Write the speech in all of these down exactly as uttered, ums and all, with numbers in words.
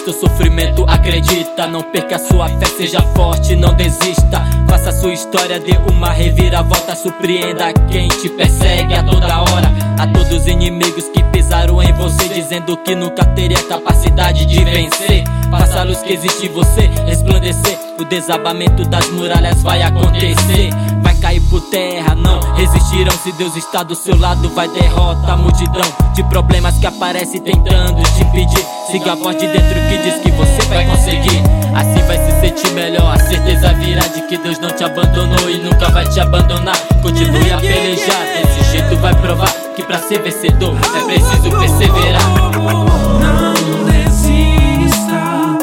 Resista o sofrimento, acredita. Não perca sua fé, seja forte, não desista. Faça sua história, dê uma reviravolta. Surpreenda quem te persegue a toda hora. A todos os inimigos que pisaram em você, dizendo que nunca teria capacidade de vencer. Faça a luz que existe em você resplandecer. O desabamento das muralhas vai acontecer. Vai cair por terra, não resistirão. Se Deus está do seu lado, vai derrota a multidão de problemas que aparece tentando te impedir. Siga a voz de dentro que diz que você vai conseguir. Assim vai se sentir melhor. A certeza virá de que Deus não te abandonou e nunca vai te abandonar. Continue a pelejar, desse jeito vai provar que pra ser vencedor é preciso perseverar. Não desista,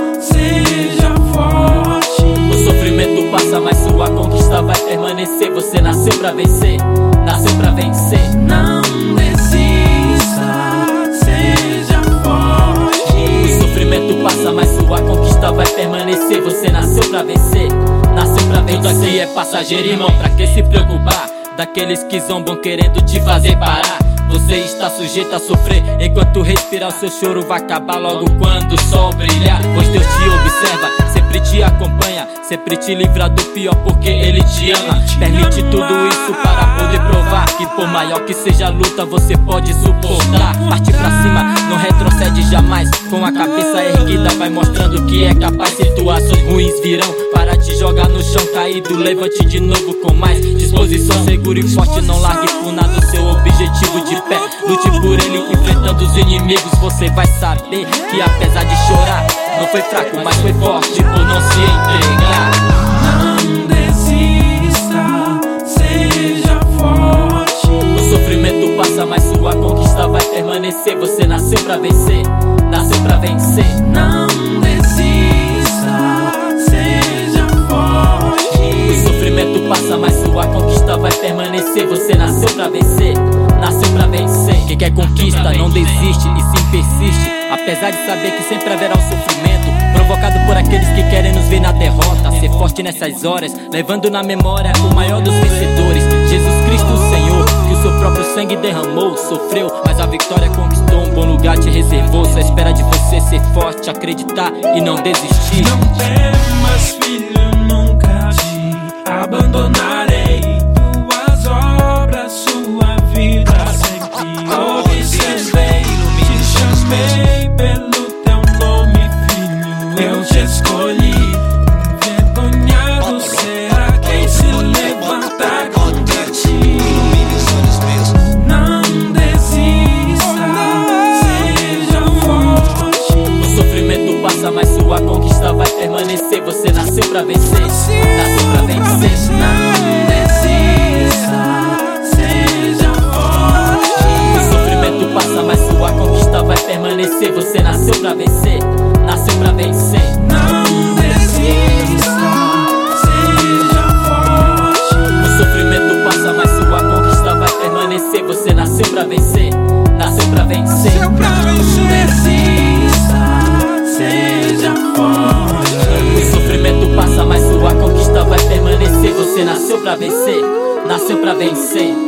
seja forte. O sofrimento passa, mas sua conquista vai permanecer. Você nasceu pra vencer, nasceu pra vencer. Não desista, seja forte. O sofrimento passa, mas sua conquista vai permanecer. Você nasceu pra vencer, nasceu pra vencer. Tudo aqui é passageiro, irmão, pra que se preocupar? Daqueles que zombam querendo te fazer parar. Você está sujeito a sofrer. Enquanto respirar, o seu choro vai acabar logo quando o sol brilhar. Pois Deus te observa, sempre te acompanha, sempre te livra do pior porque Ele te ama. Permite tudo isso para poder provar que por maior que seja a luta, você pode suportar. Parte pra cima, não retrocede jamais. Com a cabeça erguida vai mostrando que é capaz. Situações ruins virão para te jogar no chão caído. Levante de novo com mais disposição. Seguro e forte, não largue por nada o seu objetivo de pé. Lute por ele, enfrentando os inimigos. Você vai saber que apesar de chorar, não foi fraco, mas foi forte por não se entregar. Não desista, seja forte. O sofrimento passa, mas sua conquista vai permanecer. Você nasceu pra vencer, nasceu pra vencer. Não desista, seja forte. O sofrimento passa, mas sua conquista vai permanecer. Você nasceu pra vencer, nasceu pra vencer. Quem quer conquista não desiste e sim persiste. Apesar de saber que sempre haverá o sofrimento provocado por aqueles que querem nos ver na derrota. Ser forte nessas horas, levando na memória o maior dos vencedores, Jesus Cristo o Senhor, que o seu próprio sangue derramou. Sofreu, mas a vitória conquistou. Um bom lugar te reservou. Só espera de você ser forte, acreditar e não desistir. Não temas, filho, nunca te abandonarei. Tuas obras, sua vida sempre observei. Te chamei pelo teu nome, filho, eu te escolhi. Envergonhado será quem se levantar contra ti. Não desista, seja forte. O sofrimento passa, mas sua conquista vai permanecer. Você nasceu pra vencer, nasceu pra vencer. Não desista, seja forte. O sofrimento passa, mas sua conquista vai permanecer. Você nasceu pra vencer, nasceu pra vencer. Não desista, seja forte. O sofrimento passa, mas sua conquista vai permanecer. Você nasceu pra vencer, nasceu pra vencer. Seu pra vencer. Desista, seja forte. O sofrimento passa, mas sua conquista vai permanecer. Você nasceu pra vencer, nasceu pra vencer.